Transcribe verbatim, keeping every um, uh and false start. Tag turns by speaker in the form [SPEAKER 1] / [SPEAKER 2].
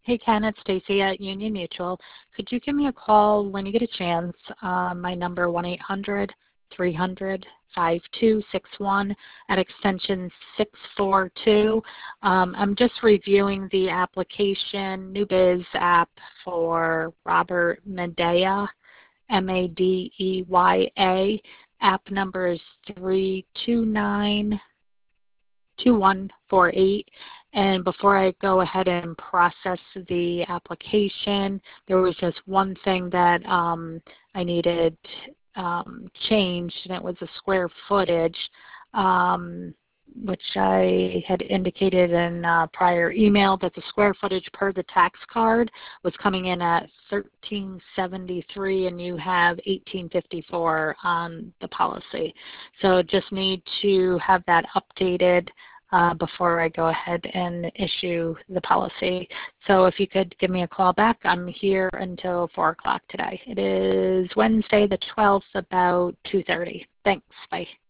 [SPEAKER 1] Hey Ken, it's Stacy at Union Mutual. Could you give me a call when you get a chance? Uh, my number one eight hundred, three hundred, five two six one at extension six four two. Um, I'm just reviewing the application, New Biz app for Robert Medea, M A D E Y A. App number is three two nine two one four eight. And before I go ahead and process the application, there was just one thing that um, I needed um, changed, and it was the square footage, um, which I had indicated in a prior email that the square footage per the tax card was coming in at thirteen seventy-three, and you have eighteen fifty-four on the policy. So just need to have that updated Uh, before I go ahead and issue the policy. So if you could give me a call back, I'm here until four o'clock today. It is Wednesday the twelfth, about two thirty. Thanks. Bye.